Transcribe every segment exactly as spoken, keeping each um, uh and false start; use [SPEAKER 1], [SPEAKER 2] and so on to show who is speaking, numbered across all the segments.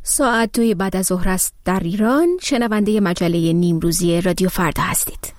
[SPEAKER 1] ساعت دوی بعد از ظهر است در ایران. شنونده مجله نیمروزی رادیو فردا هستید.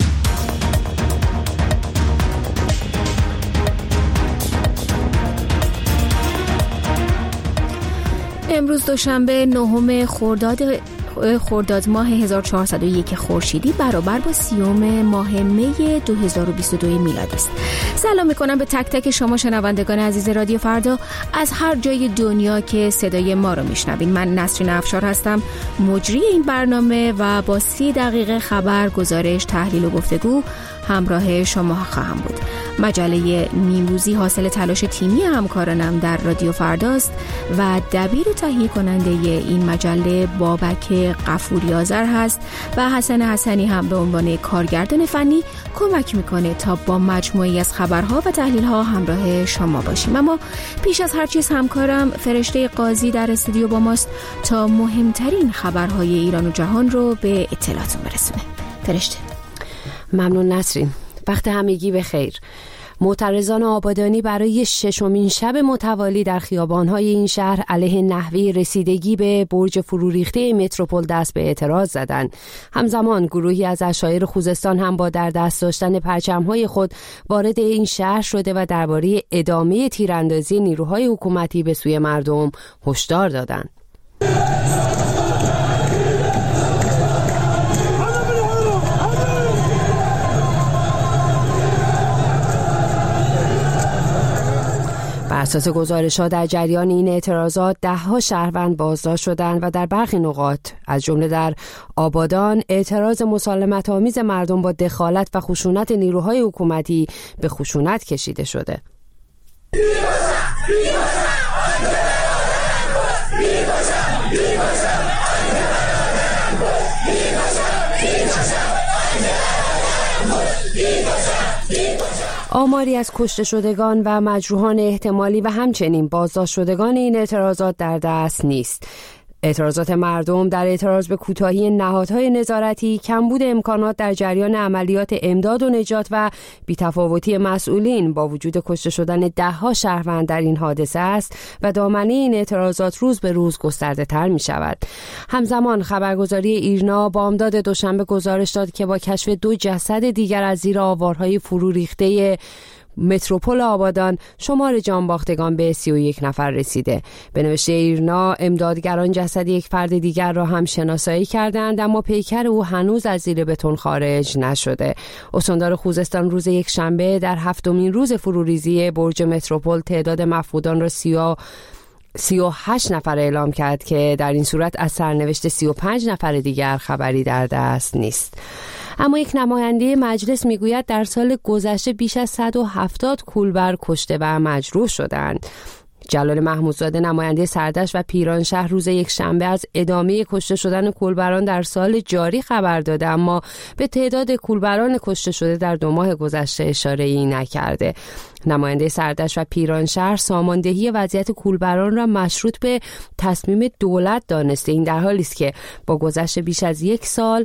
[SPEAKER 1] امروز دوشنبه نهم خرداد خرداد ماه هزار و چهارصد و یک خورشیدی برابر با سیوم ماه می دو هزار و بیست و دو میلادی است. سلام میکنم به تک تک شما شنوندگان عزیز رادیو فردا از هر جای دنیا که صدای ما رو میشنوین. من نسرین افشار هستم، مجری این برنامه و با سی دقیقه خبر، گزارش، تحلیل و گفتگو همراه شما خواهم بود. مجله نیمروزی حاصل تلاش تیمی همکارانم در رادیو فرداست و دبیر تهیه کننده این مجله بابک غفوری آذر هست و حسن حسنی هم به عنوان کارگردان فنی کمک میکنه تا با مجموعی از خبرها و تحلیلها همراه شما باشیم. اما پیش از هر چیز همکارم فرشته قاضی در استودیو با ماست تا مهمترین خبرهای ایران و جهان رو به اطلاعتون برسونه. فرشته.
[SPEAKER 2] ممنون نسرین. وقت همگی بخیر. معترضان آبادانی برای ششمین شب متوالی در خیابان‌های این شهر علیه نحوه رسیدگی به برج فروریخته متروپول دست به اعتراض زدند. همزمان گروهی از عشایر خوزستان هم با در دست داشتن پرچم‌های خود وارد این شهر شده و درباره ادامه تیراندازی نیروهای حکومتی به سوی مردم هشدار دادند. بر اساس گزارش‌ها در جریان این اعتراضات ده‌ها شهروند بازداشت شدند و در برخی نقاط از جمله در آبادان اعتراض مسالمت‌آمیز مردم با دخالت و خشونت نیروهای حکومتی به خشونت کشیده شده. آماری از کشته شدگان و مجروحان احتمالی و همچنین بازداشت شدگان این اعتراضات در دست نیست. اعتراضات مردم در اعتراض به کوتاهی نهادهای نظارتی، کمبود امکانات در جریان عملیات امداد و نجات و بی‌تفاوتی مسئولین با وجود کشته شدن ده‌ها شهروند در این حادثه است و دامنه این اعتراضات روز به روز گسترده تر می شود. همزمان خبرگزاری ایرنا بامداد دوشنبه گزارش داد که با کشف دو جسد دیگر از زیر آوارهای فرو ریخته متروپول آبادان شمار جانباختگان به سی و یک نفر رسیده. به نوشته ایرنا امدادگران جسد یک فرد دیگر را هم شناسایی کردند اما پیکر او هنوز از زیر بتون خارج نشده. استاندار خوزستان روز یک شنبه در هفتمین روز فروریزی برج متروپول تعداد مفقودان را سیا سی و هشت نفر اعلام کرد که در این صورت از سرنوشت سی و پنج نفر دیگر خبری در دست نیست. اما یک نماینده مجلس میگوید در سال گذشته بیش از صد و هفتاد کولبر کشته و مجروح شدند. جلال محمودزاده نماینده سردشت و پیرانشهر روز یک شنبه از ادامه کشته شدن کولبران در سال جاری خبر داده اما به تعداد کولبران کشته شده در دو ماه گذشته اشاره‌ای نکرده. نماینده سردشت و پیرانشهر ساماندهی وضعیت کولبران را مشروط به تصمیم دولت دانسته. این در حالی است که با گذشت بیش از یک سال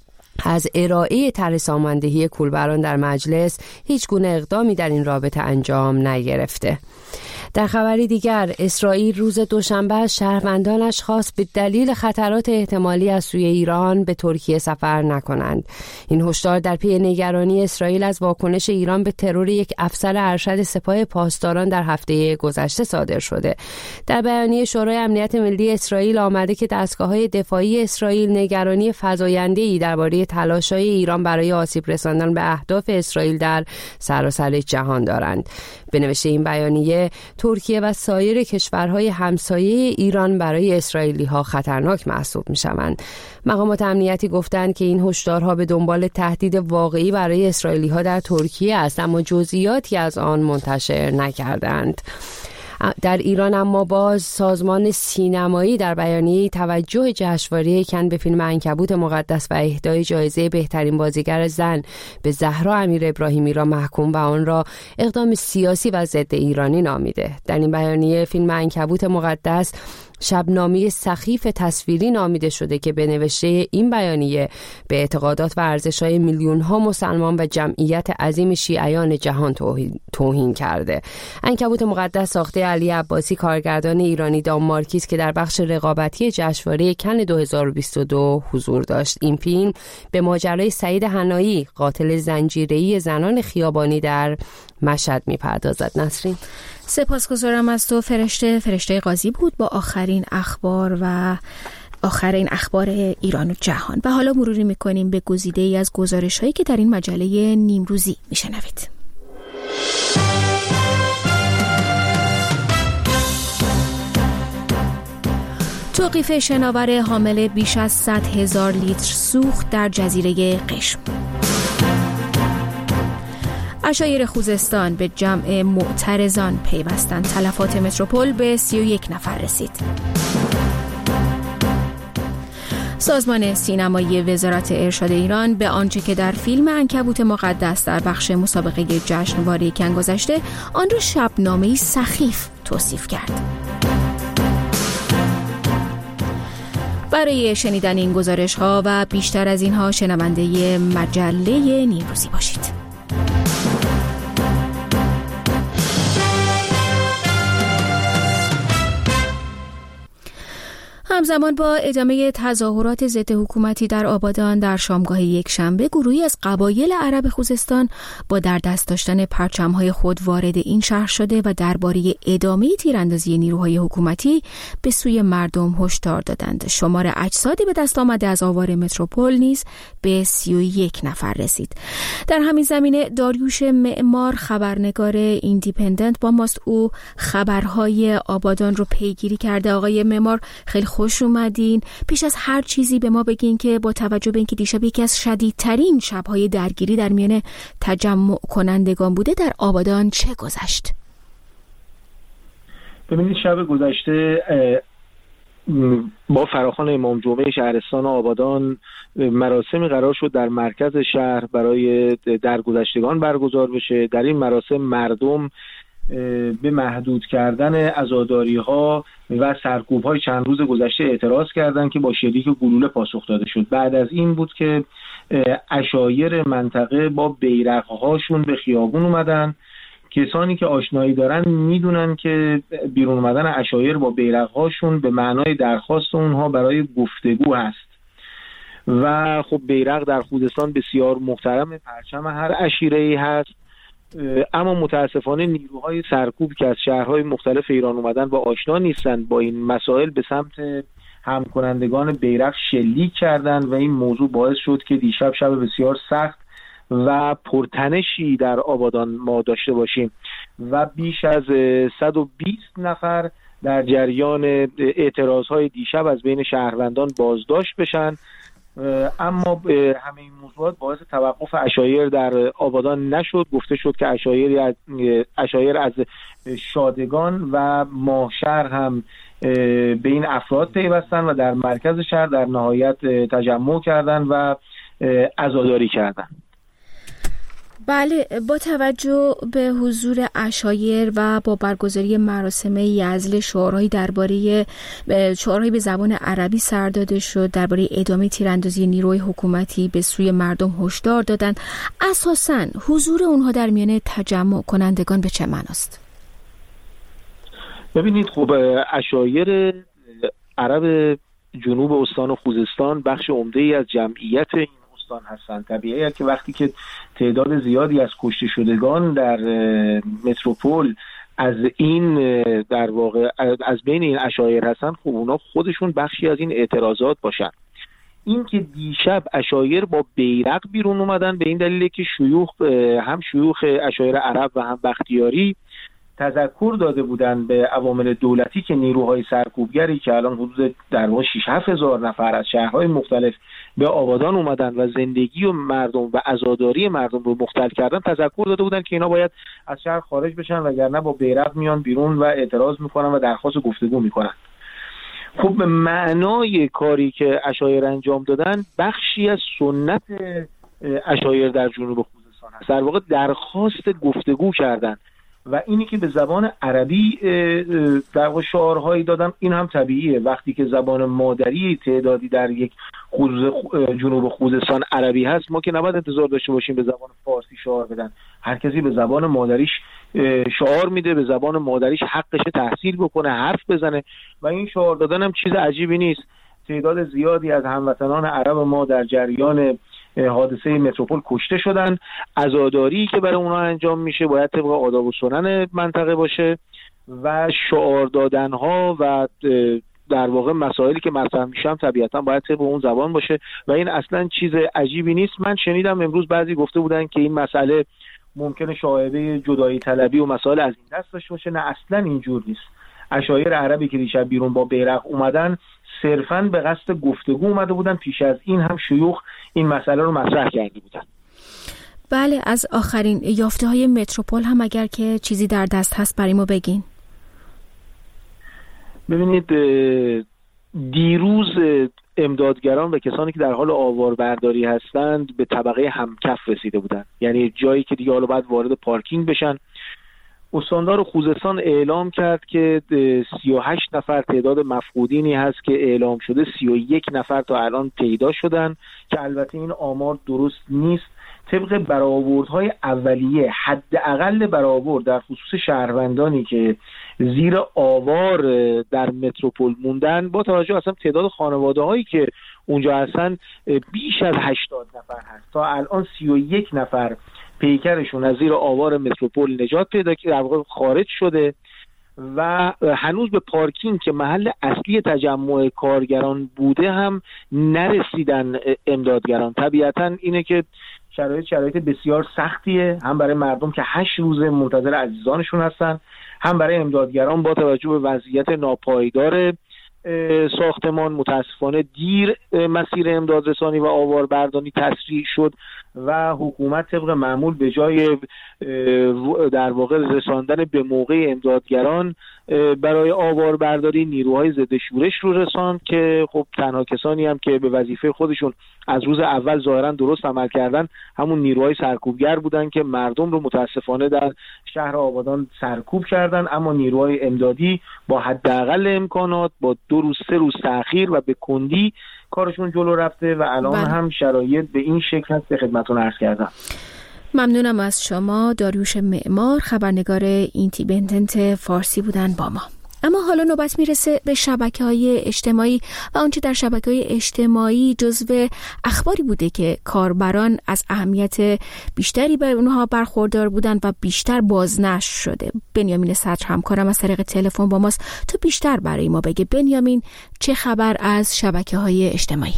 [SPEAKER 2] از ارائه طرح ساماندهی کولبران در مجلس هیچ گونه اقدامی در این رابطه انجام نگرفته. در خبری دیگر اسرائیل روز دوشنبه از شهروندانش خواست به دلیل خطرات احتمالی از سوی ایران به ترکیه سفر نکنند. این هشدار در پی نگرانی اسرائیل از واکنش ایران به ترور یک افسر ارشد سپاه پاسداران در هفته گذشته صادر شده. در بیانیه شورای امنیت ملی اسرائیل آمده که دستگاه‌های دفاعی اسرائیل نگرانی فزاینده‌ای درباره تلاش‌های ایران برای آسیب رساندن به اهداف اسرائیل در سراسر جهان دارند. به نوشته این بیانیه ترکیه و سایر کشورهای همسایه ایران برای اسرائیلی‌ها خطرناک محسوب می‌شوند. مقامات امنیتی گفتند که این هشدارها به دنبال تهدید واقعی برای اسرائیلی‌ها در ترکیه است اما جزئیاتی از آن منتشر نکردند. در ایران اما باز سازمان سینمایی در بیانیه توجه جشنواره کن به فیلم عنکبوت مقدس و اهدای جایزه بهترین بازیگر زن به زهرا امیر ابراهیمی را محکوم و آن را اقدام سیاسی و ضد ایرانی نامیده. در این بیانیه فیلم عنکبوت مقدس شبنامه سخیف تصویری نامیده شده که به نوشته این بیانیه به اعتقادات و ارزش‌های میلیون‌ها مسلمان و جمعیت عظیم شیعیان جهان توهین, توهین کرده. عنکبوت مقدس ساخته علی عباسی کارگردان ایرانی دانمارکی است که در بخش رقابتی جشنواره کن دو هزار و بیست و دو حضور داشت. این فیلم به ماجرای سعید حنایی قاتل زنجیره‌ای زنان خیابانی در مشهد می‌پردازد. نسرین،
[SPEAKER 1] سپاسگزارم از تو. فرشته فرشته قاضی بود با آخرین اخبار و آخرین اخبار ایران و جهان. و حالا مروری می‌کنیم به گزیده‌ای از گزارش‌هایی که در این مجله نیمروزی می‌شنوید. توقیف شناور حامل بیش از صد هزار لیتر سوخت در جزیره قشم. عشایر خوزستان به جمع معترضان پیوستند. تلفات متروپول به سی و یک نفر رسید. سازمان سینمایی وزارت ارشاد ایران به آنچه که در فیلم عنکبوت مقدس در بخش مسابقه جشنواره کن گذشته آن را شبنامه‌ای سخیف توصیف کرد. برای شنیدن این گزارش‌ها و بیشتر از اینها شنونده مجله نیمروزی باشید. همزمان با ادامه تظاهرات ضد حکومتی در آبادان در شامگاه یک شنبه، گروهی از قبایل عرب خوزستان با در دست داشتن پرچم‌های خود وارد این شهر شده و درباره ادامه تیراندازی نیروهای حکومتی به سوی مردم هشدار دادند. شمار اجسادی به دست آمده از آوار متروپول نیز به سی و یک نفر رسید. در همین زمینه داریوش معمار خبرنگار ایندیپندنت با ماست. او خبرهای آبادان رو پیگیری کرده. آقای معمار، خیلی خوش اومدین. پیش از هر چیزی به ما بگین که با توجه به اینکه دیشب یکی از شدیدترین شب‌های درگیری در میان تجمع کنندگان بوده، در آبادان چه گذشت؟
[SPEAKER 3] ببینید، شب گذشته با فراخوان امام جمعه شهرستان آبادان مراسمی قرار شد در مرکز شهر برای درگذشتگان برگزار بشه. در این مراسم مردم به محدود کردن عزاداری‌ها و سرکوب‌های چند روز گذشته اعتراض کردند که با شلیک گلوله پاسخ داده شد. بعد از این بود که عشایر منطقه با بیرق‌هاشون به خیابون اومدن. کسانی که آشنایی دارن میدونن که بیرون اومدن عشایر با بیرق‌هاشون به معنای درخواست اونها برای گفتگو هست و خب بیرق در خوزستان بسیار محترم، پرچم هر عشیره‌ای هست. اما متاسفانه نیروهای سرکوب که از شهرهای مختلف ایران اومدن و آشنا نیستند با این مسائل به سمت همکنندگان بیرق شلیک کردند و این موضوع باعث شد که دیشب شب بسیار سخت و پرتنشی در آبادان ما داشته باشیم و بیش از صد و بیست نفر در جریان اعتراضهای دیشب از بین شهروندان بازداشت بشن. اما همه این موضوعات باعث توقف عشایر در آبادان نشد. گفته شد که عشایر از عشایر از شادگان و ماهشهر هم به این افراد پیوستن و در مرکز شهر در نهایت تجمع کردند و عزاداری کردند.
[SPEAKER 1] بله، با توجه به حضور عشایر و با برگزاری مراسم یزل شعارهایی درباره شعارهایی به زبان عربی سر داده شد درباره ادامه تیراندازی نیروی حکومتی به سوی مردم هشدار دادند. اساساً حضور اونها در میان تجمع کنندگان به چه معناست؟
[SPEAKER 3] ببینید، خب عشایر عرب جنوب استان خوزستان بخش عمده‌ای از جمعیت این هستند. طبیعیه که وقتی که تعداد زیادی از کشته شدگان در متروپول از این در واقع از بین این عشایر هستن، خب اونا خودشون بخشی از این اعتراضات باشن. این که دیشب عشایر با بیرق بیرون اومدن به این دلیله که شیوخ هم شیوخ عشایر عرب و هم بختیاری تذکر داده بودن به عوامل دولتی که نیروهای سرکوبگری که الان حدود در واقع شش هفت هزار نفر از شهرهای مختلف به آبادان اومدن و زندگی و مردم و عزاداری مردم رو مختل کردن، تذکر داده بودن که اینا باید از شهر خارج بشن وگرنه با بیرق میان بیرون و اعتراض میکنن و درخواست گفتگو میکنن. خب معنای کاری که عشایر انجام دادن بخشی از سنت عشایر در جنوب خوزستان هست. در واقع درخواست گفتگو کردن و اینی که به زبان عربی در واقع شعارهایی دادم این هم طبیعیه. وقتی که زبان مادری تعدادی در یک خوزه جنوب خوزستان عربی هست، ما که نباید انتظار داشته باشیم به زبان فارسی شعار بدن. هر کسی به زبان مادریش شعار میده، به زبان مادریش حقش تحصیل بکنه، حرف بزنه و این شعار دادن هم چیز عجیبی نیست. تعداد زیادی از هموطنان عرب ما در جریان حادثه متروپول کشته شدن. عزاداری که برای اونها انجام میشه باید طبق آداب و سنن منطقه باشه و شعار دادن ها و در واقع مسائلی که مطرح میشن طبیعتا باید طبق اون زبان باشه و این اصلا چیز عجیبی نیست. من شنیدم امروز بعضی گفته بودن که این مسئله ممکنه شایعه جدایی طلبی و مسائل از این دست داشته باشه. نه، اصلا اینجور نیست. عشایر عربی که دیشب بیرون با بیرق اومدن صرفاً به قصد گفتگو اومده بودن. پیش از این هم شیوخ این مسئله رو مطرح کرده بودن.
[SPEAKER 1] بله، از آخرین یافته‌های متروپول هم اگر که چیزی در دست هست برای ما بگین.
[SPEAKER 3] ببینید، دیروز امدادگران و کسانی که در حال آواربرداری هستند به طبقه همکف رسیده بودند، یعنی جایی که دیگه حالا باید وارد پارکینگ بشن. استاندار خوزستان اعلام کرد که سی و هشت نفر تعداد مفقودینی هست که اعلام شده، سی و یک نفر تا الان پیدا شدن که البته این آمار درست نیست. طبق برآوردهای اولیه، حداقل برآورد در خصوص شهروندانی که زیر آوار در متروپول موندن، با توجه اصلا تعداد خانواده هایی که اونجا هستن بیش از هشتاد نفر هست. تا الان سی و یک نفر پیکرشون از زیر آوار متروپول نجات پیدا کرده، در واقع خارج شده و هنوز به پارکینگ که محل اصلی تجمع کارگران بوده هم نرسیدن امدادگران. طبیعتا اینه که شرایط شرایط بسیار سختیه، هم برای مردم که هشت روزه منتظر عزیزانشون هستن، هم برای امدادگران با توجه به وضعیت ناپایدار ساختمان. متاسفانه دیر مسیر امدادرسانی و آواربرداری تسریع شد و حکومت طبق معمول به جای در واقع رساندن به موقع امدادگران برای آواربرداری نیروهای ضد شورش رو رساند که خب تنها کسانی هم که به وظیفه خودشون از روز اول ظاهرا درست عمل کردن همون نیروهای سرکوبگر بودن که مردم رو متاسفانه در شهر آبادان سرکوب کردن. اما نیروهای امدادی با حداقل امکانات با دو روز سه روز تأخیر و به کندی کارشون جلو رفته و الان بله. هم شرایط به این شکل هست که خدمتتون عرض کردم.
[SPEAKER 1] ممنونم از شما. داریوش معمار، خبرنگار ایندیپندنت فارسی بودن با ما. اما حالا نوبت میرسه به شبکه‌های اجتماعی و آنچه در شبکه‌های اجتماعی جزو اخباری بوده که کاربران از اهمیت بیشتری به اونها برخوردار بودن و بیشتر بازنشر شده. بنیامین صدر همکارم از طریق تلفن با ماست تو بیشتر برای ما بگه. بنیامین، چه خبر از شبکه‌های اجتماعی؟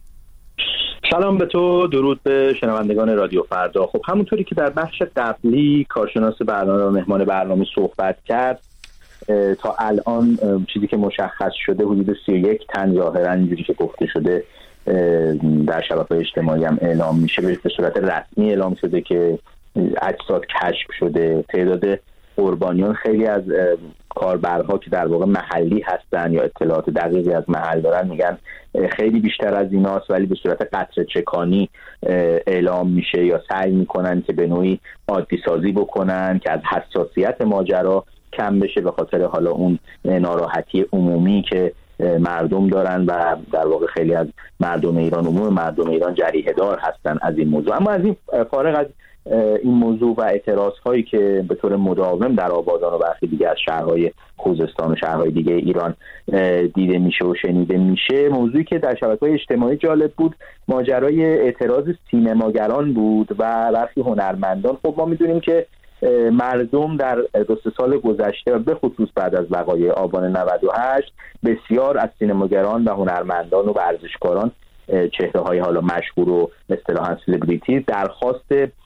[SPEAKER 4] سلام به تو، درود به شنوندگان رادیو فردا. خب همونطوری که در بخش قبلی کارشناس برنامه و مهمان برنامه صحبت کرد، تا الان چیزی که مشخص شده حدود سی و یک تن ظاهرا اینجوری که گفته شده در شبکه‌های اجتماعی هم اعلام میشه، به صورت رسمی اعلام شده که اجساد کشف شده. تعداد قربانیان خیلی از کاربرها که در واقع محلی هستن یا اطلاعات دقیقی از محل دارن میگن خیلی بیشتر از ایناست، ولی به صورت قطره چکانی اعلام میشه یا سعی میکنن که به نوعی عادی سازی بکنن که از حساسیت ماجرا کم بشه، به خاطر حالا اون ناراحتی عمومی که مردم دارن و در واقع خیلی از مردم ایران، عموم مردم ایران جریحه دار هستن از این موضوع. اما از این فارغ از این موضوع و اعتراض هایی که به طور مداوم در آبادان و برخی دیگه از شهرهای خوزستان و شهرهای دیگه ایران دیده میشه و شنیده میشه، موضوعی که در شبکه‌های اجتماعی جالب بود ماجرای اعتراض سینماگران بود و برخی هنرمندان. خب ما میدونیم که مردم در دو سه سال گذشته و به خصوص بعد از وقایع آبان نود و هشت بسیار از سینماگران و هنرمندان و ورزشکاران، چهره‌های حالا مشهور و اصطلاحاً سلبریتی، درخواست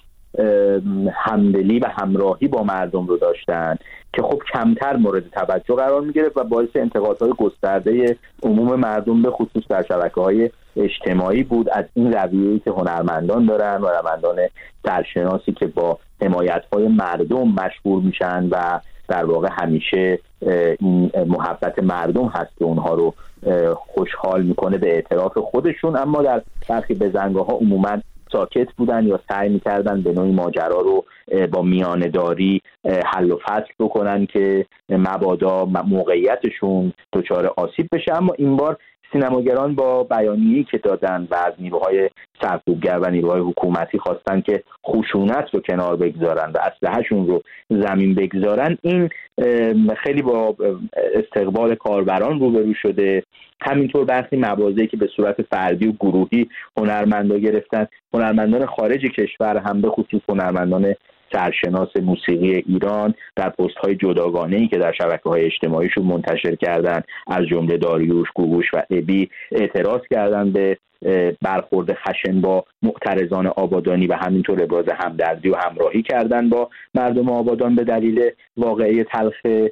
[SPEAKER 4] همدلی و همراهی با مردم رو داشتن که خب کمتر مورد توجه قرار می‌گرفت و باعث انتقادهای گسترده عموم مردم به خصوص در شبکه‌های اجتماعی بود از این رویه‌ای که هنرمندان دارن، هنرمندان سرشناسی که با حمایت‌های مردم مشهور میشن و در واقع همیشه این محبت مردم هست که اونها رو خوشحال میکنه به اعتراف خودشون، اما در برخی بزنگاه‌ها عموماً ساکت بودن یا سعی میکردن به نوعی ماجرا رو با میانه‌داری حل و فصل بکنن که مبادا موقعیتشون دچار آسیب بشه. اما این بار سینماگران با بیانیه‌ای که دادن و از نیروهای سرکوبگر و نیروهای حکومتی خواستن که خشونت رو کنار بگذارن و اسلحه‌شون رو زمین بگذارن، این خیلی با استقبال کاربران روبرو شده. همینطور برخی مواضعی که به صورت فردی و گروهی هنرمندا گرفتن، هنرمندان خارج کشور هم به خصوص هنرمندان سرشناس موسیقی ایران در پست‌های جداگانه‌ای که در شبکه‌های اجتماعیشون منتشر کردن، از جمله داریوش، گوگوش و ابی، اعتراض کردن به برخورد خشن با معترضان آبادانی و همینطور ابراز همدردی و همراهی کردن با مردم آبادان به دلیل واقعه تلخ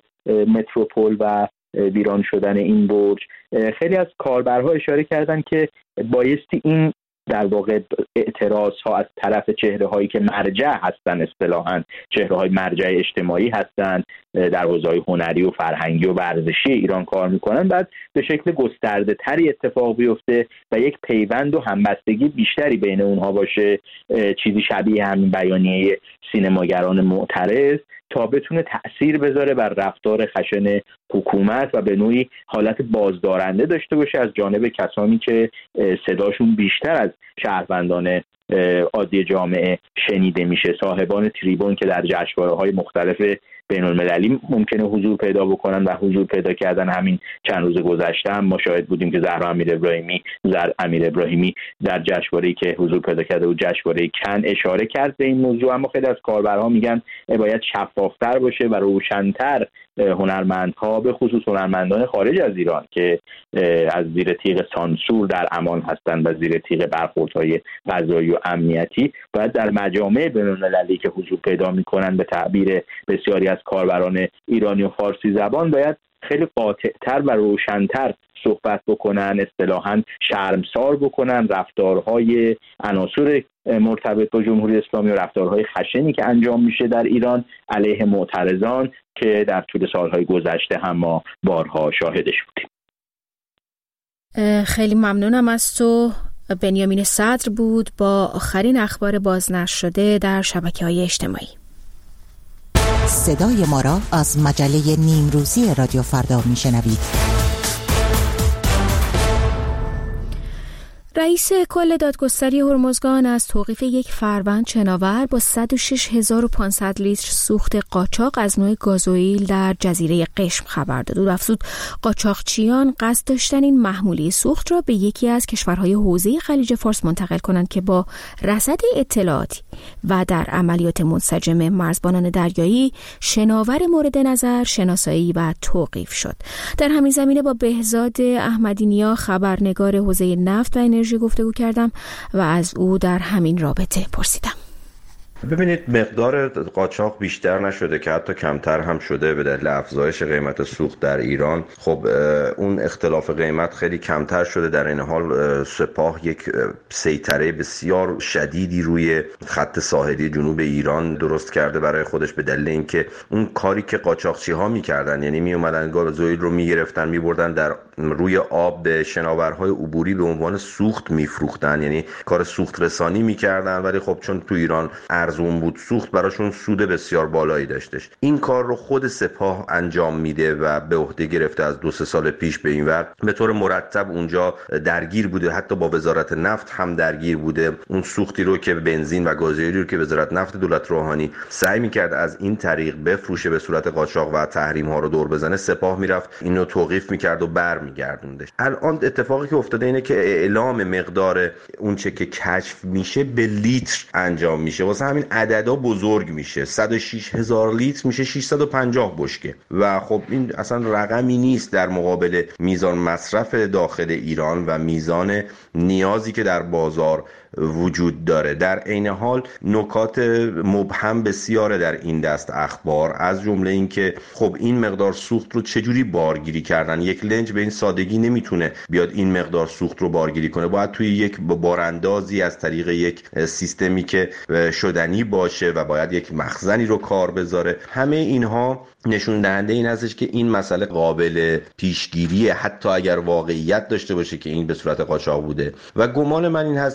[SPEAKER 4] متروپول و ویران شدن این برج. خیلی از کاربرها اشاره کردن که بایستی این در واقع اعتراض ها از طرف چهره هایی که مرجع هستن، اصطلاحاً چهره های مرجع اجتماعی هستن، در حوزه‌های هنری و فرهنگی و ورزشی ایران کار میکنن، بعد به شکل گسترده تری اتفاق بیفته و یک پیوند و همبستگی بیشتری بین اونها باشه، چیزی شبیه همین بیانیه سینماگران معترض، تا بتونه تأثیر بذاره بر رفتار خشن حکومت و به نوعی حالت بازدارنده داشته باشه از جانب کسانی که صداشون بیشتر از شهروندان عادی جامعه شنیده میشه، صاحبان تریبون که در جشنواره‌های مختلف بین المللی ممکنه حضور پیدا بکنن و حضور پیدا کردن. همین چند روز گذشته هم ما شاهد بودیم که زهرا امیر ابراهیمی زر امیر ابراهیمی در جشنواره‌ای که حضور پیدا کرده و جشنواره کن اشاره کرد به این موضوع. اما خیلی از کاربرها میگن باید شفافتر باشه و روشن‌تر هنرمندها، به خصوص هنرمندان خارج از ایران که از زیر تیغ سانسور در امان هستند و زیر تیغ برخوردهای قضایی و امنیتی، باید در مجامع بین‌المللی که حضور پیدا می‌کنند به تعبیر بسیاری از کاربران ایرانی و فارسی زبان باید خیلی قاطع‌تر و روشن‌تر صحبت بکنن، اصطلاحاً شرمسار بکنن رفتارهای عناصر مرتبط با جمهوری اسلامی و رفتارهای خشنی که انجام میشه در ایران علیه معترضان که در طول سالهای گذشته هم ما بارها شاهدش بودیم.
[SPEAKER 1] خیلی ممنونم از تو. بنیامین صدر بود با آخرین اخبار بازنشر شده در شبکه‌های اجتماعی.
[SPEAKER 5] صدای ما را از مجله نیمروزی رادیو فردا میشنوید.
[SPEAKER 1] رئیس کل دادگستری هرمزگان از توقیف یک فروند شناور با صد و شش هزار و پانصد لیتر سوخت قاچاق از نوع گازوئیل در جزیره قشم خبر داد. او افزود قاچاقچیان قصد داشتن این محموله سوخت را به یکی از کشورهای حوزه خلیج فارس منتقل کنند که با رصد اطلاعاتی و در عملیات منسجم مرزبانان دریایی شناور مورد نظر شناسایی و توقیف شد. در همین زمینه با بهزاد احمدی‌نیا خبرنگار حوزه نفت و انرژی گفتگو کردم و از او در همین رابطه پرسیدم.
[SPEAKER 6] ببینید، مقدار قاچاق بیشتر نشده که حتی کمتر هم شده به دلیل افزایش قیمت سوخت در ایران. خب اون اختلاف قیمت خیلی کمتر شده. در این حال سپاه یک سیطره بسیار شدیدی روی خط ساحلی جنوب ایران درست کرده برای خودش به دلیل اینکه اون کاری که قاچاقچی ها میکردن، یعنی می اومدن گازوئیل رو میگرفتن میبردن در روی آب به شناورهای عبوری به عنوان سوخت میفروختن، یعنی کار سوخت رسانی میکردن، ولی خب چون تو ایران ارزون بود سوخت براشون سود بسیار بالایی داشتش. این کار رو خود سپاه انجام میده و به عهده گرفته از دو سه سال پیش به این ور به طور مرتب اونجا درگیر بوده، حتی با وزارت نفت هم درگیر بوده. اون سوختی رو که بنزین و گازوئیل رو که وزارت نفت دولت روحانی سعی میکرد از این طریق بفروشه به صورت قاچاق و تحریم ها رو دور بزنه، سپاه میرفت اینو توقیف میکرد و برمیگردوندش. الان اتفاقی که افتاده اینه که اعلام مقدار اون چه که کشف میشه به لیتر انجام میشه، واسه همین عددا بزرگ میشه. صد و شش هزار لیتر میشه ششصد و پنجاه بشکه و خب این اصلا رقمی نیست در مقابل میزان مصرف داخل ایران و میزان نیازی که در بازار وجود داره. در عین حال نکات مبهم بسیاره در این دست اخبار، از جمله این که خب این مقدار سوخت رو چجوری بارگیری کردن. یک لنج به این سادگی نمیتونه بیاد این مقدار سوخت رو بارگیری کنه، باید توی یک باراندازی از طریق یک سیستمی که شدنی باشه و باید یک مخزنی رو کار بذاره. همه اینها نشون دهنده این هستش که این مسئله قابل پیشگیریه، حتی اگر واقعیت داشته باشه که این به صورت قاچاق بوده. و گمان من این هست که این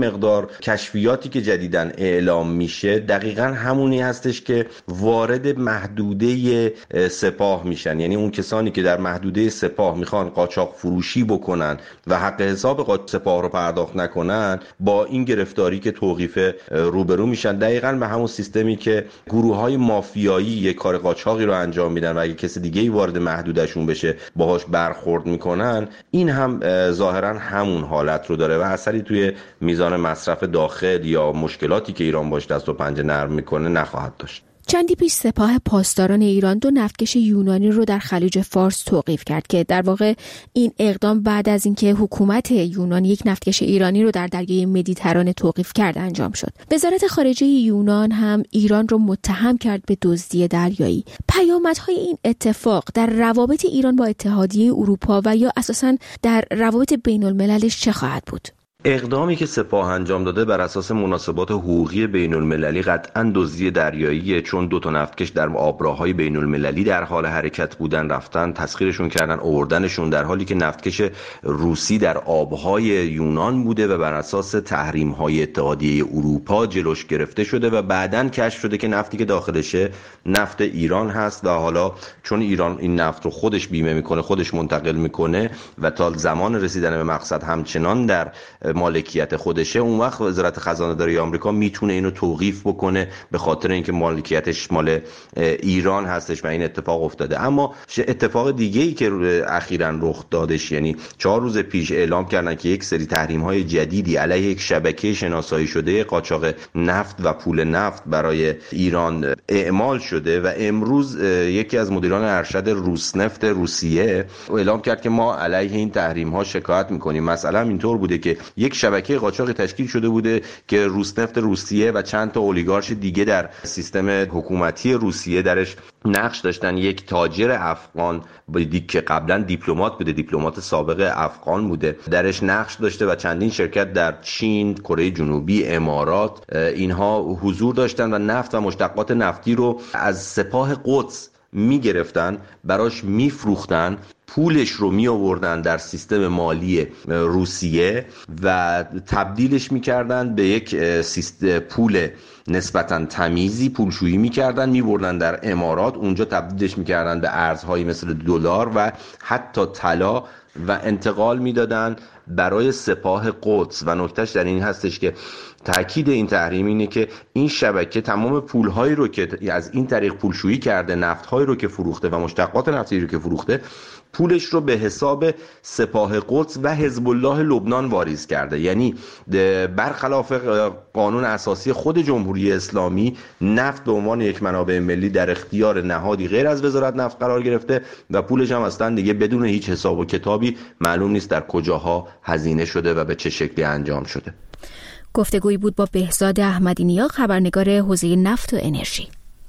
[SPEAKER 6] مقدار کشفیاتی که جدیداً اعلام میشه دقیقاً همونی هستش که وارد محدوده سپاه میشن، یعنی اون کسانی که در محدوده سپاه میخوان قاچاق فروشی بکنن و حق حساب قاچاق سپاه رو پرداخت نکنن با این گرفتاری که توقیف روبرو میشن. دقیقاً به همون سیستمی که گروه‌های مافیایی یک کار قاچاقی رو انجام میدن و اگه کسی دیگه‌ای وارد محدودشون بشه باهاش برخورد میکنن، این هم ظاهراً همون حالت رو داره و اثری توی میزان مصرف داخل یا مشکلاتی که ایران باش دست و پنجه نرم میکنه نخواهد داشت.
[SPEAKER 1] چندی پیش سپاه پاسداران ایران دو نفتکش یونانی رو در خلیج فارس توقیف کرد که در واقع این اقدام بعد از اینکه حکومت یونان یک نفتکش ایرانی رو در دریای مدیترانه توقیف کرد انجام شد. وزارت خارجه یونان هم ایران رو متهم کرد به دزدی دریایی. پیامدهای این اتفاق در روابط ایران با اتحادیه اروپا و یا اساساً در روابط بین المللش چه خواهد بود؟
[SPEAKER 6] اقدامی که سپاه انجام داده بر اساس مناسبات حقوقی بین المللی قطعاً دزدی دریاییه، چون دو تا نفتکش در آبراهای بین المللی در حال حرکت بودن، رفتن تسخیرشون کردن، آوردنشون، در حالی که نفتکش روسی در آبهای یونان بوده و بر اساس تحریم‌های اتحادیه اروپا جلوش گرفته شده و بعداً کشف شده که نفتی که داخلشه نفت ایران هست و حالا چون ایران این نفت رو خودش بیمه میکنه، خودش منتقل میکنه و تا زمان رسیدن به مقصد همچنان در مالکیت خودشه، اون وقت وزارت خزانه داری آمریکا میتونه اینو توقیف بکنه به خاطر اینکه مالکیتش مال ایران هستش و این اتفاق افتاده. اما اتفاق دیگه‌ای که اخیراً رخ دادش، یعنی چهار روز پیش اعلام کردن که یک سری تحریم‌های جدیدی علیه یک شبکه شناسایی شده قاچاق نفت و پول نفت برای ایران اعمال شده و امروز یکی از مدیران ارشد روسنفت روسیه اعلام کرد که ما علیه این تحریم‌ها شکایت می‌کنیم. مثلا اینطور بوده که یک شبکه قاچاقی تشکیل شده بوده که روسنفت روسیه و چند تا اولیگارش دیگه در سیستم حکومتی روسیه درش نقش داشتن. یک تاجر افغان که قبلا دیپلمات بوده، دیپلمات سابق افغان بوده، درش نقش داشته و چندین شرکت در چین، کره جنوبی، امارات اینها حضور داشتن و نفت و مشتقات نفتی رو از سپاه قدس می گرفتن، براش می فروختن، پولش رو می آوردن در سیستم مالی روسیه و تبدیلش می کردن به یک سیستم پول نسبتاً تمیزی، پولشویی می کردن، می بردن در امارات، اونجا تبدیلش می کردن به ارزهایی مثل دلار و حتی طلا و انتقال می دادن برای سپاه قدس. و نکتهش در این هستش که تأکید این تحریم اینه که این شبکه تمام پولهایی رو که از این طریق پولشویی کرده، نفتهایی رو که فروخته و مشتقات نفتی رو که فروخته، پولش رو به حساب سپاه قدس و حزب الله لبنان واریز کرده. یعنی برخلاف قانون اساسی خود جمهوری اسلامی، نفت به عنوان یک منابع ملی در اختیار نهادی غیر از وزارت نفت قرار گرفته و پولش هم اصلا دیگه بدون هیچ حساب و کتابی معلوم نیست در کجاها هزینه شده و به چه شکلی انجام شده.
[SPEAKER 1] گفتگویی بود با بهزاد احمدی نیا، خبرنگار حوزه نفت و انرژی.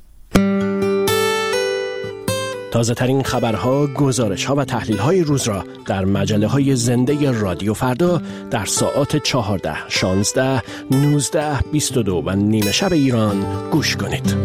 [SPEAKER 7] تازه ترین خبرها، گزارش ها و تحلیل های روز را در مجله های زنده رادیو فردا در ساعات چهارده، شانزده، نوزده، بیست و دو و نیمه شب ایران گوش کنید.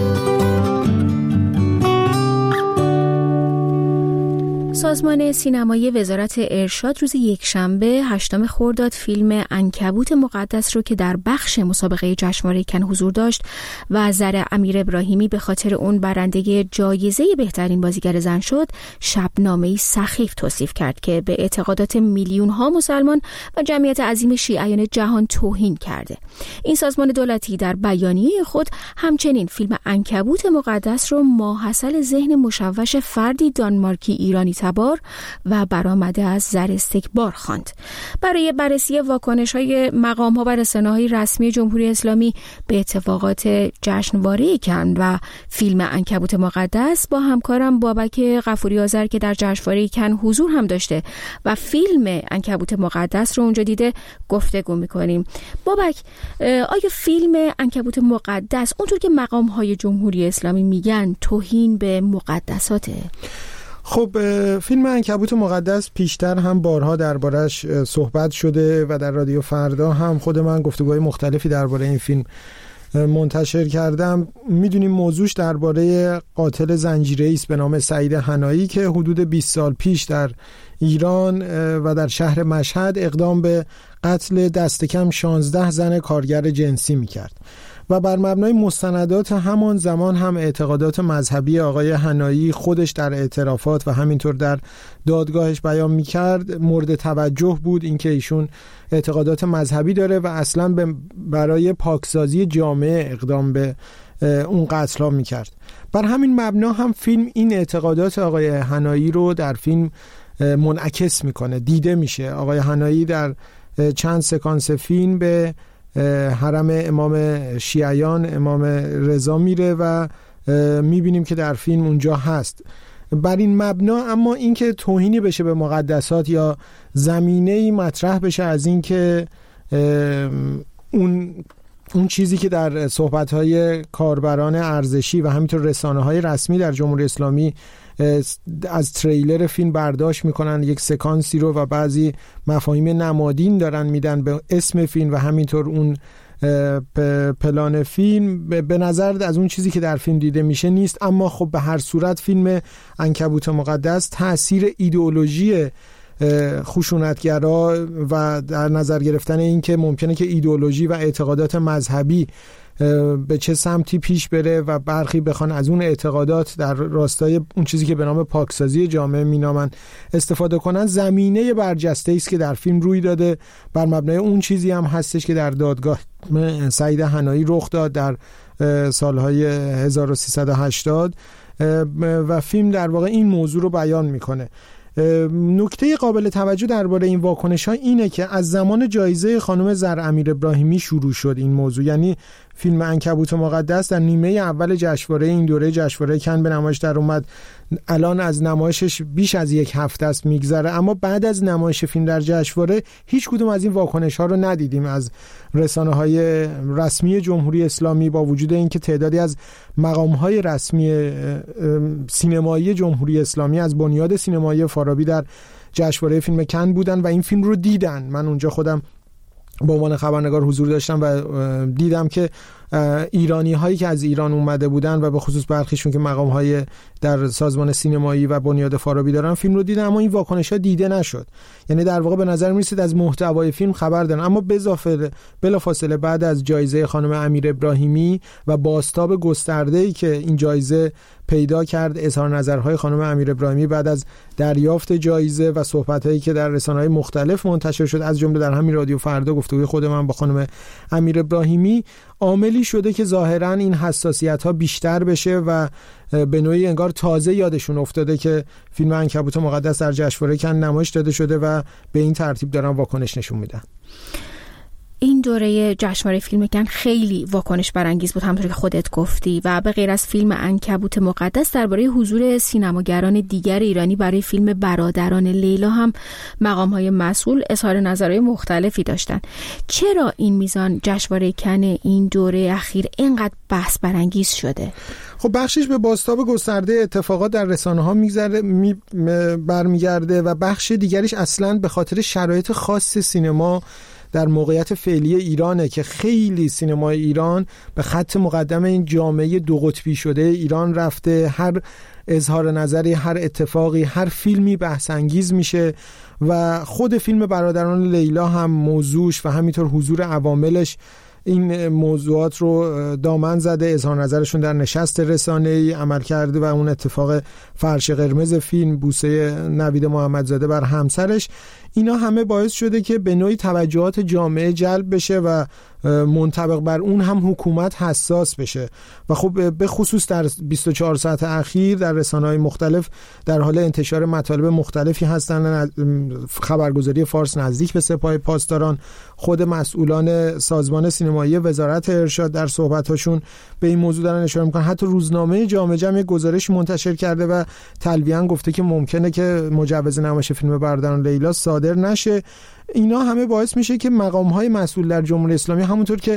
[SPEAKER 1] سازمان سینمایی وزارت ارشاد روز یکشنبه هشتم خرداد فیلم عنکبوت مقدس رو که در بخش مسابقه جشنواره کن حضور داشت و زر امیر ابراهیمی به خاطر اون برنده جایزه بهترین بازیگر زن شد، شبنامه‌ای سخیف توصیف کرد که به اعتقادات میلیون ها مسلمان و جمعیت عظیم شیعیان جهان توهین کرده. این سازمان دولتی در بیانیه خود همچنین فیلم عنکبوت مقدس رو ماحصل ذهن مشوش فردی دانمارکی ایرانی بار و برآمده از زر استکبار خواند. برای بررسی واکنش‌های مقام‌ها و رسانه‌های رسمی جمهوری اسلامی به اتفاقات جشنواره کن و فیلم عنکبوت مقدس با همکارم بابک غفوری آذر که در جشنواره کن حضور هم داشته و فیلم عنکبوت مقدس رو اونجا دیده گفتگو می‌کنیم. بابک، آیا فیلم عنکبوت مقدس اونطور که مقام‌های جمهوری اسلامی میگن توهین به مقدساته؟
[SPEAKER 8] خب فیلم عنکبوت مقدس پیشتر هم بارها دربارش صحبت شده و در رادیو فردا هم خود من گفتگوهای مختلفی درباره این فیلم منتشر کردم، میدونیم موضوعش درباره قاتل زنجیره‌ای است به نام سعید حنایی که حدود بیست سال پیش در ایران و در شهر مشهد اقدام به قتل دست کم شانزده زن کارگر جنسی میکرد و بر مبنای مستندات همان زمان هم اعتقادات مذهبی آقای حنایی خودش در اعترافات و همینطور در دادگاهش بیان میکرد مورد توجه بود، اینکه ایشون اعتقادات مذهبی داره و اصلا برای پاکسازی جامعه اقدام به اون قتل ها میکرد. بر همین مبنا هم فیلم این اعتقادات آقای حنایی رو در فیلم منعکس میکنه، دیده میشه. آقای حنایی در چند سکانس فیلم به حرم امام شیعیان امام رضا میره و میبینیم که در فیلم اونجا هست. بر این مبنا اما اینکه توهینی بشه به مقدسات یا زمینه‌ای مطرح بشه از اینکه اون اون چیزی که در صحبت‌های کاربران ارزشی و همینطور رسانه‌های رسمی در جمهوری اسلامی از تریلر فیلم برداشت میکنن، یک سکانسی رو و بعضی مفاهیم نمادین دارن میدن به اسم فیلم و همینطور اون پلان فیلم، به نظر از اون چیزی که در فیلم دیده میشه نیست. اما خب به هر صورت فیلم عنکبوت مقدس تأثیر ایدئولوژی خشونتگرا و در نظر گرفتن این که ممکنه که ایدئولوژی و اعتقادات مذهبی به چه سمتی پیش بره و برخی بخوان از اون اعتقادات در راستای اون چیزی که به نام پاکسازی جامعه مینامن استفاده کنن، زمینه برجسته است که در فیلم روی داده. بر مبنای اون چیزی هم هستش که در دادگاه سعید حنایی رخ داد در سالهای هزار و سیصد و هشتاد و فیلم در واقع این موضوع رو بیان میکنه. نکته قابل توجه درباره این واکنش‌ها اینه که از زمان جایزه خانم زهر امیر ابراهیمی شروع شد این موضوع، یعنی فیلم عنکبوت مقدس در نیمه اول جشنواره این دوره جشنواره کن به نمایش در اومد. الان از نمایشش بیش از یک هفته است میگذره، اما بعد از نمایش فیلم در جشنواره هیچ کدوم از این واکنش‌ها رو ندیدیم از رسانه‌های رسمی جمهوری اسلامی، با وجود اینکه تعدادی از مقام‌های رسمی سینمایی جمهوری اسلامی از بنیاد سینمایی فارابی در جشنواره فیلم کن بودن و این فیلم رو دیدن. من اونجا خودم به عنوان خبرنگار حضور داشتم و دیدم که ایرانی هایی که از ایران اومده بودن و به خصوص برخیشون که مقام های در سازمان سینمایی و بنیاد فارابی دارن فیلم رو دیدن، اما این واکنش ها دیده نشد. یعنی در واقع به نظر میرسید از محتوای فیلم خبر دارن، اما بضافه بلافاصله بعد از جایزه خانم امیر ابراهیمی و بازتاب گسترده‌ای که این جایزه پیدا کرد، اظهار نظرهای خانم امیر ابراهیمی بعد از دریافت جایزه و صحبت‌هایی که در رسانه‌های مختلف منتشر شد، از جمله در همین رادیو فردا گفتگوی خود من با خانم امیر ابراهیمی، عاملی شده که ظاهراً این حساسیت‌ها بیشتر بشه و به نوعی انگار تازه یادشون افتاده که فیلم عنکبوت مقدس در جشنواره کن نمایش داده شده و به این ترتیب دارن واکنش نشون میدن.
[SPEAKER 1] این دوره جشنواره فیلم کن خیلی واکنش برانگیز بود همونطور که خودت گفتی و به غیر از فیلم عنکبوت مقدس درباره حضور سینماگران دیگر ایرانی برای فیلم برادران لیلا هم مقام‌های مسئول اظهار نظرهای مختلفی داشتن. چرا این میزان جشنواره کن این دوره اخیر اینقدر بحث برانگیز شده؟
[SPEAKER 8] خب بخشش به بازتاب گسترده اتفاقات در رسانه‌ها میگذره می برمیگرده و بخش دیگریش اصلاً به خاطر شرایط خاص سینما در موقعیت فعلی ایرانه که خیلی سینمای ایران به خط مقدم این جامعه دو قطبی شده ایران رفته. هر اظهار نظری، هر اتفاقی، هر فیلمی بحث انگیز میشه و خود فیلم برادران لیلا هم موضوعش و همینطور حضور عواملش این موضوعات رو دامن زده. اظهار نظرشون در نشست رسانه‌ای عمل کرده و اون اتفاق فرش قرمز فیلم، بوسه نوید محمدزاده بر همسرش، اینا همه باعث شده که به نوعی توجهات جامعه جلب بشه و منطبق بر اون هم حکومت حساس بشه و خب به خصوص در بیست و چهار ساعت اخیر در رسانه‌های مختلف در حال انتشار مطالب مختلفی هستن. خبرگزاری فارس نزدیک به سپاه پاسداران، خود مسئولان سازمان سینمایی وزارت ارشاد در صحبت‌هاشون به این موضوع دارن اشاره می‌کنن. حتی روزنامه جامعه جمع یک گزارش منتشر کرده و تلویحاً گفته که ممکنه که مجوز نمایش فیلم برادران لیلا صادر نشه. اینا همه باعث میشه که مقام‌های مسئول در جمهوری اسلامی همونطور که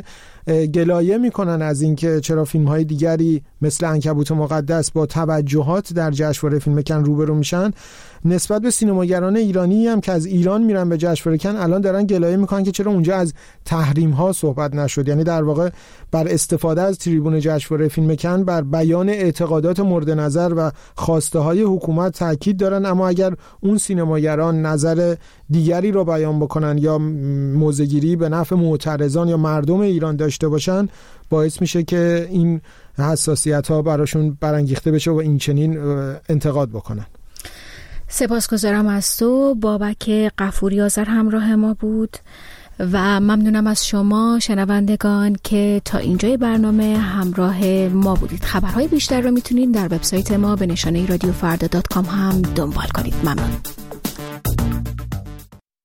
[SPEAKER 8] گلایه میکنن از اینکه چرا فیلم‌های دیگری مثل عنکبوت مقدس با توجهات در جشنواره فیلم کن روبرو میشن، نسبت به سینماگران ایرانی هم که از ایران میرن به جشنواره کن الان دارن گلایه میکنن که چرا اونجا از تحریم ها صحبت نشد. یعنی در واقع بر استفاده از تریبون جشنواره فیلم کن بر بیان اعتقادات مورد نظر و خواسته های حکومت تاکید دارن، اما اگر اون سینماگران نظر دیگری رو بیان بکنن یا موضع‌گیری به نفع معترضان یا مردم ایران داشته باشن، باعث میشه که این حساسیت ها براشون برانگیخته بشه و این چنین انتقاد بکنن.
[SPEAKER 1] سپاسگزارم از تو. بابک غفوری آذر همراه ما بود و ممنونم از شما شنوندگان که تا اینجای برنامه همراه ما بودید. خبرهای بیشتر رو میتونید در وبسایت ما به نشانه رادیو فردا دات کام هم دنبال کنید. ممنون.